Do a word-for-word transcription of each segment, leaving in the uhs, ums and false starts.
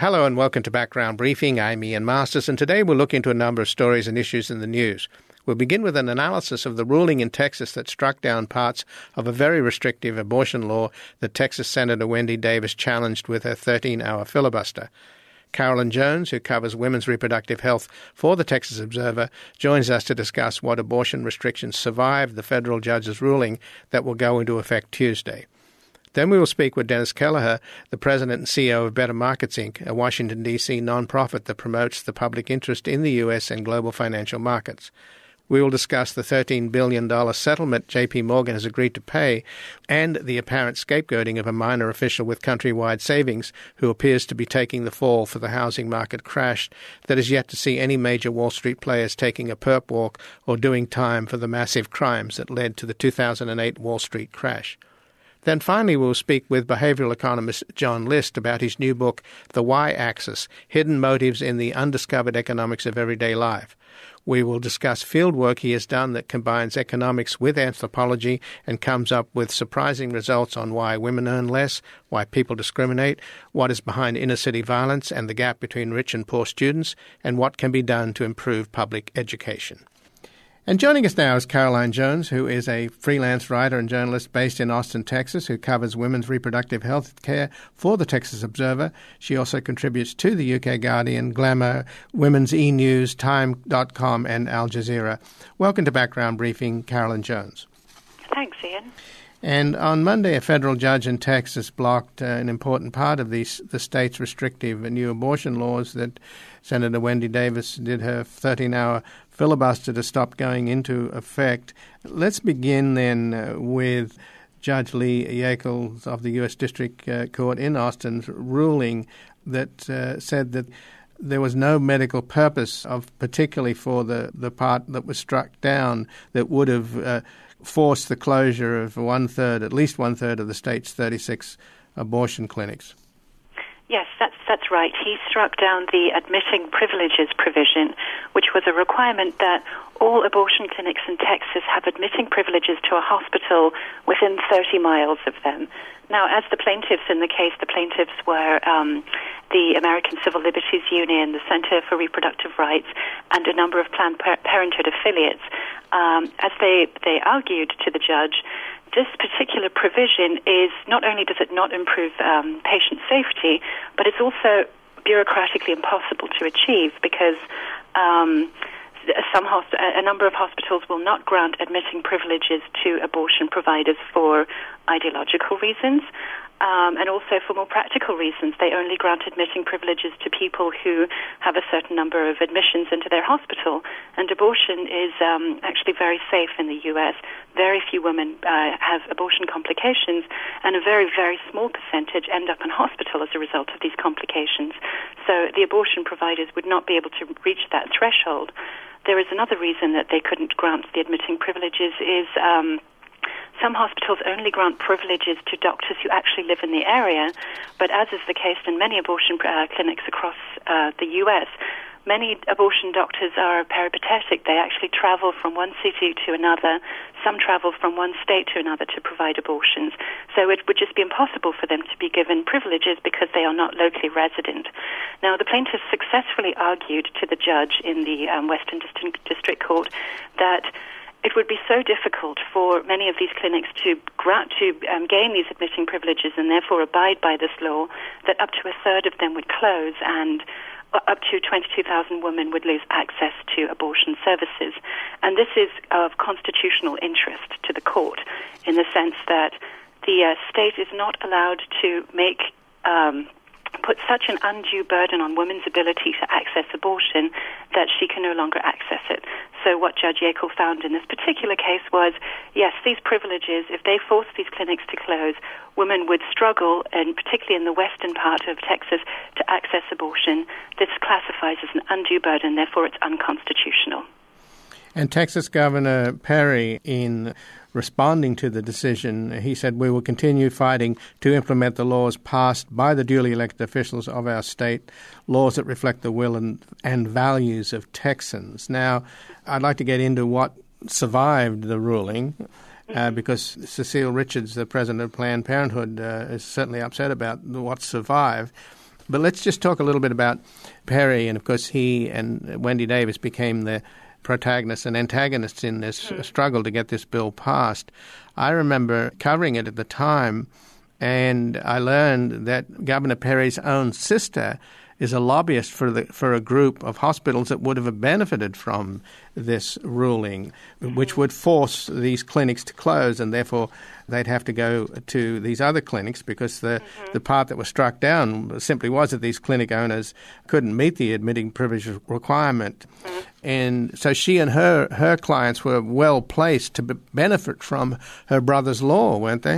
Hello and welcome to Background Briefing. I'm Ian Masters, and today we'll look into a number of stories and issues in the news. We'll begin with an analysis of the ruling in Texas that struck down parts of a very restrictive abortion law that Texas Senator Wendy Davis challenged with her thirteen-hour filibuster. Carolyn Jones, who covers women's reproductive health for the Texas Observer, joins us to discuss what abortion restrictions survived the federal judge's ruling that will go into effect Tuesday. Then we will speak with Dennis Kelleher, the president and C E O of Better Markets, Incorporated, a Washington, D C nonprofit that promotes the public interest in the U S and global financial markets. We will discuss the thirteen billion dollars settlement J P Morgan has agreed to pay and the apparent scapegoating of a minor official with Countrywide Savings who appears to be taking the fall for the housing market crash that is yet to see any major Wall Street players taking a perp walk or doing time for the massive crimes that led to the two thousand eight Wall Street crash. Then finally we'll speak with behavioral economist John List about his new book, The Y-Axis, Hidden Motives in the Undiscovered Economics of Everyday Life. We will discuss field work he has done that combines economics with anthropology and comes up with surprising results on why women earn less, why people discriminate, what is behind inner-city violence and the gap between rich and poor students, and what can be done to improve public education. And joining us now is Carolyn Jones, who is a freelance writer and journalist based in Austin, Texas, who covers women's reproductive health care for the Texas Observer. She also contributes to the U K Guardian, Glamour, Women's E-News, Time dot com, and Al Jazeera. Welcome to Background Briefing, Carolyn Jones. Thanks, Ian. And on Monday, a federal judge in Texas blocked uh, an important part of these, the state's restrictive new abortion laws that Senator Wendy Davis did her thirteen-hour filibuster to stop going into effect. Let's begin then uh, with Judge Lee Yackel of the U S District uh, Court in Austin's ruling that uh, said that there was no medical purpose of, particularly for the, the part that was struck down, that would have uh, forced the closure of one-third, at least one-third of the state's thirty-six abortion clinics. Yes, that's that's right. He struck down the admitting privileges provision, which was a requirement that all abortion clinics in Texas have admitting privileges to a hospital within thirty miles of them. Now, as the plaintiffs in the case, the plaintiffs were um, the American Civil Liberties Union, the Center for Reproductive Rights, and a number of Planned Parenthood affiliates. Um, as they, they argued to the judge, this particular provision is not only does it not improve um, patient safety, but it's also bureaucratically impossible to achieve because um, some hosp- a number of hospitals will not grant admitting privileges to abortion providers for ideological reasons. Um, and also for more practical reasons. They only grant admitting privileges to people who have a certain number of admissions into their hospital. And abortion is um, actually very safe in the U S. Very few women uh, have abortion complications, and a very, very small percentage end up in hospital as a result of these complications. So the abortion providers would not be able to reach that threshold. There is another reason that they couldn't grant the admitting privileges is... Um, Some hospitals only grant privileges to doctors who actually live in the area, but as is the case in many abortion uh, clinics across uh, the U S, many abortion doctors are peripatetic. They actually travel from one city to another. Some travel from one state to another to provide abortions. So it would just be impossible for them to be given privileges because they are not locally resident. Now, the plaintiffs successfully argued to the judge in the um, Western District, District Court that it would be so difficult for many of these clinics to grant to um, gain these admitting privileges and therefore abide by this law that up to a third of them would close and up to twenty-two thousand women would lose access to abortion services. And this is of constitutional interest to the court in the sense that the uh, state is not allowed to make um, put such an undue burden on women's ability to access abortion that she can no longer access it. So what Judge Yackel found in this particular case was, yes, these privileges, if they force these clinics to close, women would struggle, and particularly in the western part of Texas, to access abortion. This classifies as an undue burden, therefore it's unconstitutional. And Texas Governor Perry, in responding to the decision, he said, "We will continue fighting to implement the laws passed by the duly elected officials of our state, laws that reflect the will and, and values of Texans." Now, I'd like to get into what survived the ruling, uh, because Cecile Richards, the president of Planned Parenthood, uh, is certainly upset about what survived. But let's just talk a little bit about Perry, and of course he and Wendy Davis became the protagonists and antagonists in this mm. struggle to get this bill passed. I remember covering it at the time, and I learned that Governor Perry's own sister is a lobbyist for the for a group of hospitals that would have benefited from this ruling, mm-hmm. which would force these clinics to close, and therefore they'd have to go to these other clinics because the, mm-hmm. the part that was struck down simply was that these clinic owners couldn't meet the admitting privilege requirement. Mm-hmm. And so she and her, her clients were well placed to be- benefit from her brother's law, weren't they?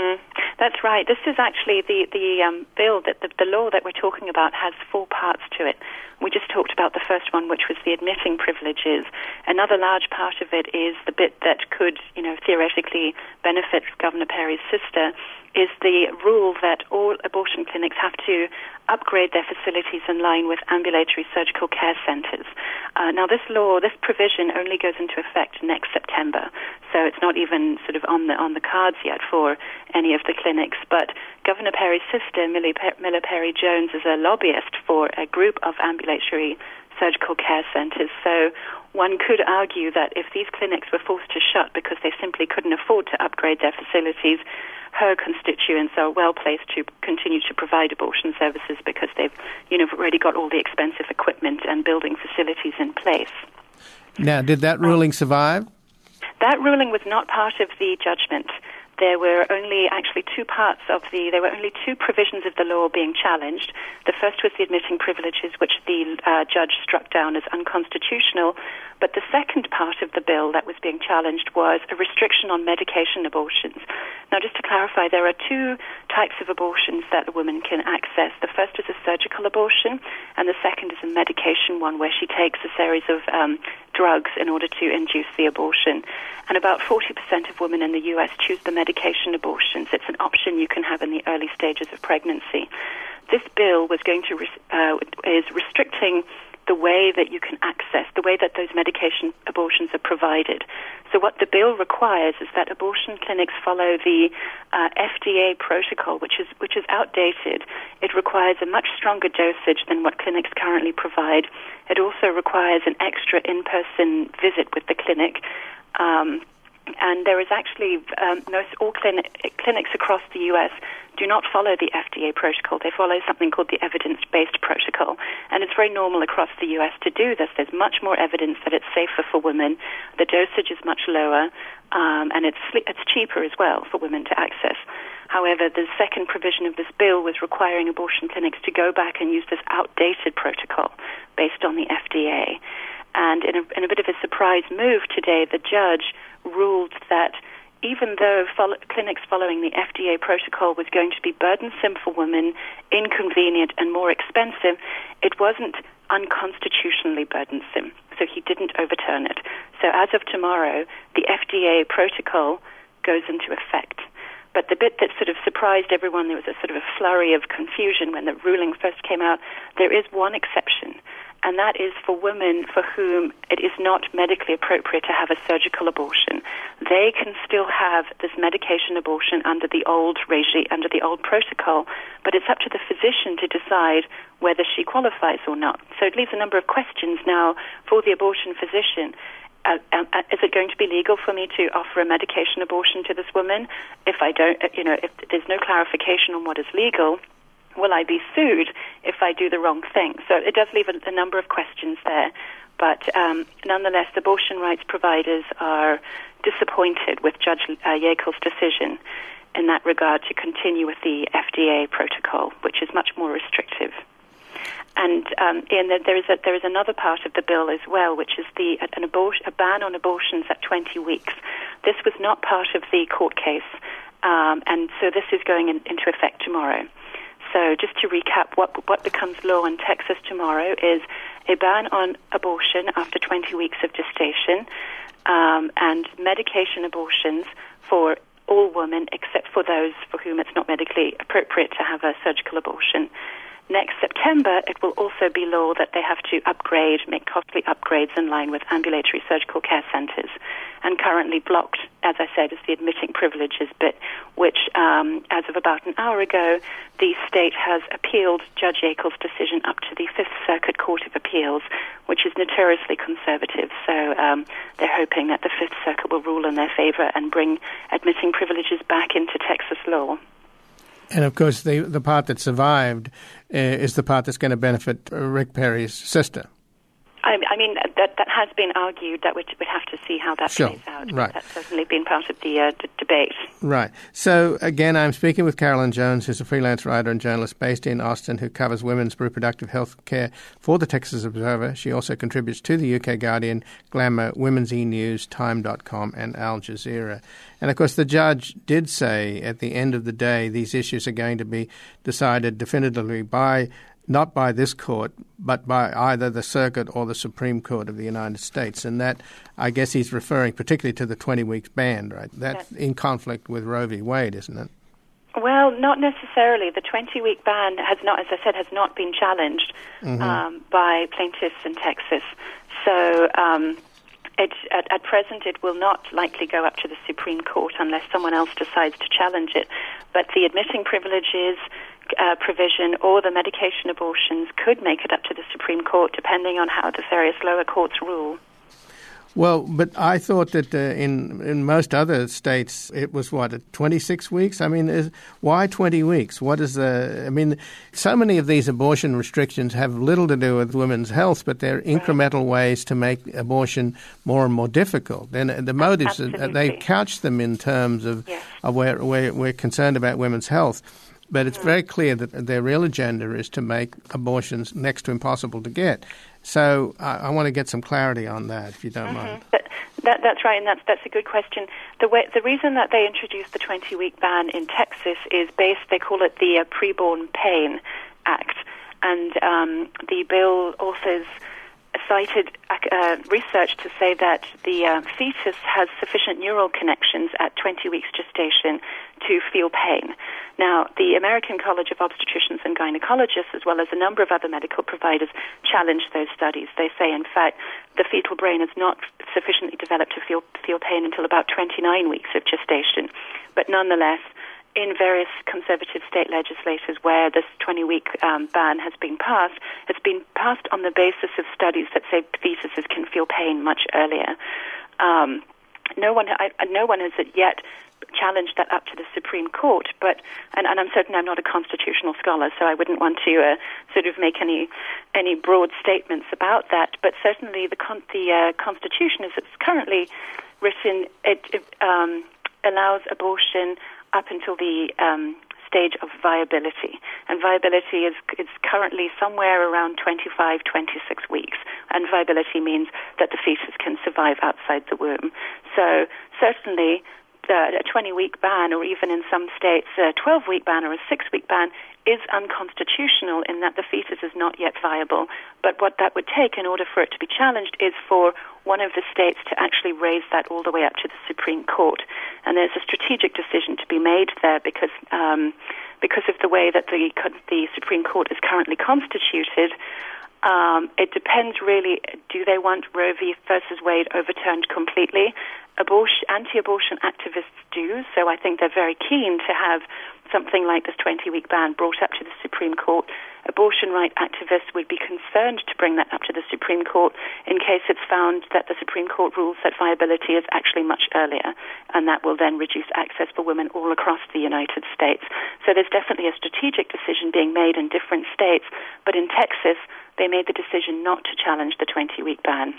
That's right. This is actually the, the um, bill, that the, the law that we're talking about has four parts to it. We just talked about the first one, which was the admitting privileges. Another large part of it is the bit that could, you know, theoretically benefit Governor Perry's sister, is the rule that all abortion clinics have to upgrade their facilities in line with ambulatory surgical care centers. Uh, now, this law, this provision only goes into effect next September, so it's not even sort of on the on the cards yet for any of the clinics. But Governor Perry's sister, Millie Pe- Miller Perry Jones, is a lobbyist for a group of ambulatory surgical care centers. So one could argue that if these clinics were forced to shut because they simply couldn't afford to upgrade their facilities, her constituents are well placed to continue to provide abortion services because they've, you know, already got all the expensive equipment and building facilities in place. Now, did that ruling survive? That ruling was not part of the judgment. There were only actually two parts of the, there were only two provisions of the law being challenged. The first was the admitting privileges, which the uh, judge struck down as unconstitutional. But the second part of the bill that was being challenged was a restriction on medication abortions. Now, just to clarify, there are two types of abortions that a woman can access. The first is a surgical abortion, and the second is a medication one where she takes a series of um, drugs in order to induce the abortion. And about forty percent of women in the U S choose the medication abortions. It's an option you can have in the early stages of pregnancy. This bill was going to uh, is restricting the way that you can access, the way that those medication abortions are provided. So what the bill requires is that abortion clinics follow the uh, F D A protocol, which is which is outdated. It requires a much stronger dosage than what clinics currently provide. It also requires an extra in-person visit with the clinic. Um, and there is actually um, most all clinic, clinics across the U S do not follow the F D A protocol. They follow something called the evidence-based protocol. And it's very normal across the U S to do this. There's much more evidence that it's safer for women. The dosage is much lower, um, and it's it's cheaper as well for women to access. However, the second provision of this bill was requiring abortion clinics to go back and use this outdated protocol based on the F D A. And in a, in a bit of a surprise move today, the judge ruled that even though follow, clinics following the F D A protocol was going to be burdensome for women, inconvenient, and more expensive, it wasn't unconstitutionally burdensome. So he didn't overturn it. So as of tomorrow, the F D A protocol goes into effect. But the bit that sort of surprised everyone, there was a sort of a flurry of confusion when the ruling first came out. There is one exception, and that is for women for whom it is not medically appropriate to have a surgical abortion. They can still have this medication abortion under the old regime, under the old protocol, but it's up to the physician to decide whether she qualifies or not. So it leaves a number of questions now for the abortion physician. Uh, uh, is it going to be legal for me to offer a medication abortion to this woman? If I don't, you know, if there's no clarification on what is legal, will I be sued if I do the wrong thing? So it does leave a, a number of questions there. But um, nonetheless, abortion rights providers are disappointed with Judge uh, Yackel's decision in that regard to continue with the F D A protocol, which is much more restrictive. And um, Ian, there is a, there is another part of the bill as well, which is the an abortion, a ban on abortions at twenty weeks. This was not part of the court case, um, and so this is going in, into effect tomorrow. So just to recap, what what becomes law in Texas tomorrow is a ban on abortion after twenty weeks of gestation, um, and medication abortions for all women except for those for whom it's not medically appropriate to have a surgical abortion. Next September, it will also be law that they have to upgrade, make costly upgrades in line with ambulatory surgical care centers. and currently blocked, as I said, is the admitting privileges bit, which, um, as of about an hour ago, the state has appealed Judge Yackel's decision up to the Fifth Circuit Court of Appeals, which is notoriously conservative. So um, they're hoping that the Fifth Circuit will rule in their favor and bring admitting privileges back into Texas law. And, of course, the the part that survived uh, is the part that's going to benefit Rick Perry's sister. I, I mean, that that has been argued. That we'd, we'd have to see how that sure. plays out. Right. That's certainly been part of the uh, d- debate. Right. So, again, I'm speaking with Carolyn Jones, who's a freelance writer and journalist based in Austin who covers women's reproductive health care for the Texas Observer. She also contributes to the U K Guardian, Glamour, Women's E-News, Time dot com, and Al Jazeera. And, of course, the judge did say at the end of the day these issues are going to be decided definitively by not by this court, but by either the Circuit or the Supreme Court of the United States. And that, I guess he's referring particularly to the twenty-week ban, right? That's in conflict with Roe v. Wade, isn't it? Well, not necessarily. The twenty-week ban has not, as I said, has not been challenged mm-hmm. um, by plaintiffs in Texas. So um, it, at, at present, it will not likely go up to the Supreme Court unless someone else decides to challenge it. But the admitting privileges Uh, provision or the medication abortions could make it up to the Supreme Court, depending on how the various lower courts rule. Well, but I thought that uh, in in most other states it was, what, twenty-six weeks? I mean, is, why twenty weeks? What is the – I mean, so many of these abortion restrictions have little to do with women's health, but they're incremental right. ways to make abortion more and more difficult. And the motives, uh, they couch them in terms of, yes. of where, where we're concerned about women's health. But it's very clear that their real agenda is to make abortions next to impossible to get. So I, I want to get some clarity on that, if you don't mm-hmm. mind. But that, that's right, and that's that's a good question. The way, the reason that they introduced the twenty-week ban in Texas is based, they call it the uh, Preborn Pain Act. And um, the bill also cited uh, research to say that the uh, fetus has sufficient neural connections at twenty weeks gestation to feel pain. Now, the American College of Obstetricians and Gynecologists, as well as a number of other medical providers, challenge those studies. They say, in fact, the fetal brain is not sufficiently developed to feel feel pain until about twenty-nine weeks of gestation. But nonetheless, in various conservative state legislatures where this twenty-week um, ban has been passed, it's been passed on the basis of studies that say fetuses can feel pain much earlier. Um, no one, I, no one has yet challenged that up to the Supreme Court, but and, and I'm certain I'm not a constitutional scholar, so I wouldn't want to uh, sort of make any any broad statements about that. But certainly, the con- the uh, Constitution, as it's currently written, it, it um, allows abortion up until the um, stage of viability. And viability is, is currently somewhere around twenty-five, twenty-six weeks. And viability means that the fetus can survive outside the womb. So certainly the, a twenty-week ban, or even in some states a twelve-week ban or a six-week ban, is unconstitutional in that the fetus is not yet viable. But what that would take in order for it to be challenged is for one of the states to actually raise that all the way up to the Supreme Court. And there's a strategic decision to be made there because um, because of the way that the the Supreme Court is currently constituted. Um, it depends really, do they want Roe v. versus Wade overturned completely? Abortion, anti-abortion activists do, so I think they're very keen to have something like this twenty-week ban brought up to the Supreme Court. Abortion right activists would be concerned to bring that up to the Supreme Court in case it's found that the Supreme Court rules that viability is actually much earlier, and that will then reduce access for women all across the United States. So there's definitely a strategic decision being made in different states, but in Texas, they made the decision not to challenge the twenty-week ban.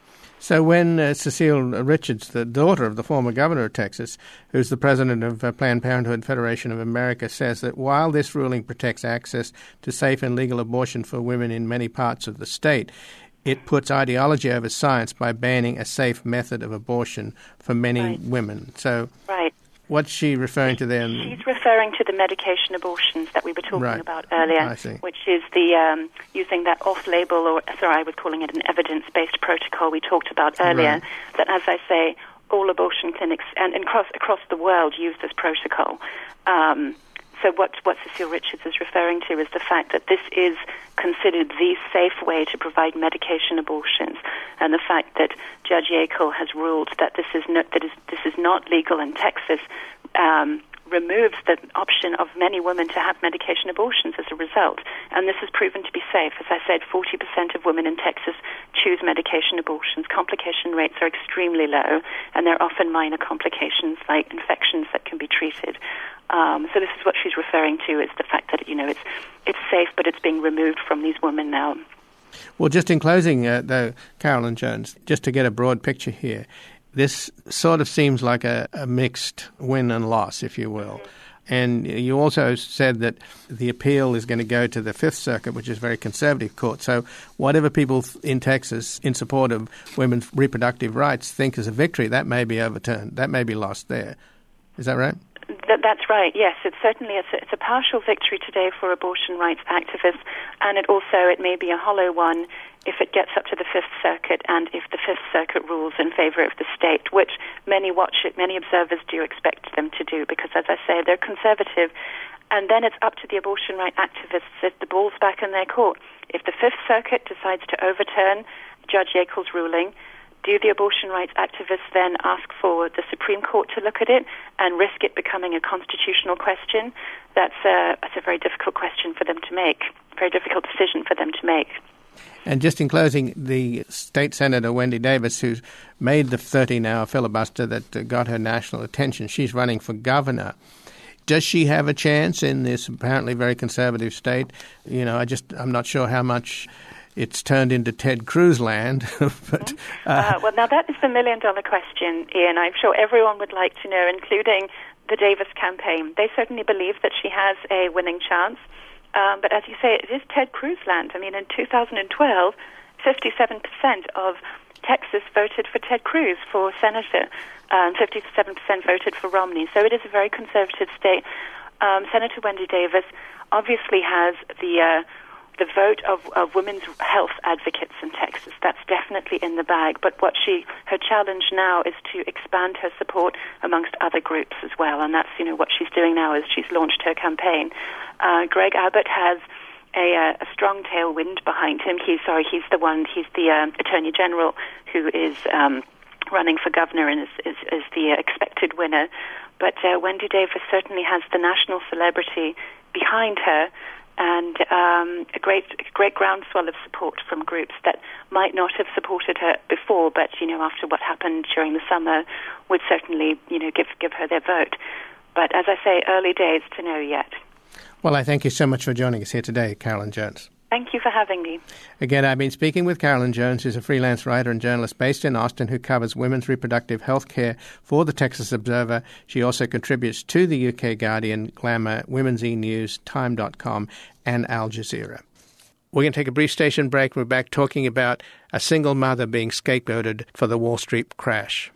So when uh, Cecile Richards, the daughter of the former governor of Texas, who's the president of uh, Planned Parenthood Federation of America, says that while this ruling protects access to safe and legal abortion for women in many parts of the state, it puts ideology over science by banning a safe method of abortion for many right. women. So right. what's she referring to then? She's referring to the medication abortions that we were talking right. about earlier, I see. which is the um, using that off-label, or sorry, I was calling it an evidence-based protocol we talked about earlier, right. that, as I say, all abortion clinics and, and across, across the world use this protocol. Um, so what, what Cecile Richards is referring to is the fact that this is considered the safe way to provide medication abortions, and the fact that Judge Yackel has ruled that this is not, that is, this is not legal in Texas um, removes the option of many women to have medication abortions as a result. And this has proven to be safe. As I said, forty percent of women in Texas choose medication abortions. Complication rates are extremely low, and they're often minor complications like infections that can be treated. Um, so this is what she's referring to, is the fact that, you know, it's it's safe, but it's being removed from these women now. Well, just in closing, uh, though, Carolyn Jones, just to get a broad picture here, this sort of seems like a, a mixed win and loss, if you will. And you also said that the appeal is going to go to the Fifth Circuit, which is a very conservative court. So whatever people in Texas in support of women's reproductive rights think is a victory, that may be overturned. That may be lost there. Is that right? That, that's right, yes. It's certainly it's a, it's a partial victory today for abortion rights activists, and it also it may be a hollow one if it gets up to the Fifth Circuit and if the Fifth Circuit rules in favor of the state, which many watch it, many observers do expect them to do, because, as I say, they're conservative. And then it's up to the abortion rights activists if the ball's back in their court. If the Fifth Circuit decides to overturn Judge Yackel's ruling, do the abortion rights activists then ask for the Supreme Court to look at it and risk it becoming a constitutional question? That's a, that's a very difficult question for them to make, a very difficult decision for them to make. And just in closing, the State Senator Wendy Davis, who's made the thirteen-hour filibuster that uh, got her national attention, she's running for governor. Does she have a chance in this apparently very conservative state? You know, I just, I'm not sure how much it's turned into Ted Cruz land. but, uh, uh, well, now that is the million-dollar question, Ian. I'm sure everyone would like to know, including the Davis campaign. They certainly believe that she has a winning chance. Um, but as you say, it is Ted Cruz land. I mean, in two thousand twelve, fifty-seven percent of Texas voted for Ted Cruz for senator, and um, fifty-seven percent voted for Romney. So it is a very conservative state. Um, Senator Wendy Davis obviously has the uh, the vote of, of women's health advocates in Texas. That's definitely in the bag. But what she, her challenge now is to expand her support amongst other groups as well. And that's, you know, what she's doing now is she's launched her campaign. Uh, Greg Abbott has a, uh, a strong tailwind behind him. He's sorry, he's the one, he's the uh, Attorney General who is um, running for governor and is, is, is the uh, expected winner. But uh, Wendy Davis certainly has the national celebrity behind her, and um, a great great groundswell of support from groups that might not have supported her before, but, you know, after what happened during the summer, would certainly, you know, give give her their vote. But as I say, early days to know yet. Well, I thank you so much for joining us here today, Carolyn Jones. Thank you for having me. Again, I've been speaking with Carolyn Jones, who's a freelance writer and journalist based in Austin who covers women's reproductive health care for the Texas Observer. She also contributes to the U K Guardian, Glamour, Women's E! News, Time dot com, and Al Jazeera. We're going to take a brief station break. We're back talking about a single mother being scapegoated for the Wall Street crash.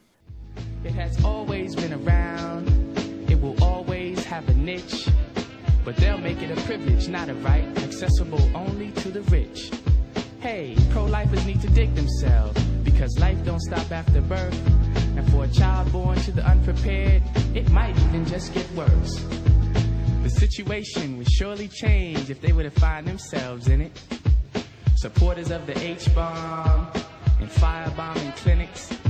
It has always been around. It will always have a niche. But they'll make it a privilege, not a right, accessible only to the rich. Hey, pro-lifers need to dig themselves, because life don't stop after birth. And for a child born to the unprepared, it might even just get worse. The situation would surely change if they were to find themselves in it. Supporters of the H-bomb and firebombing clinics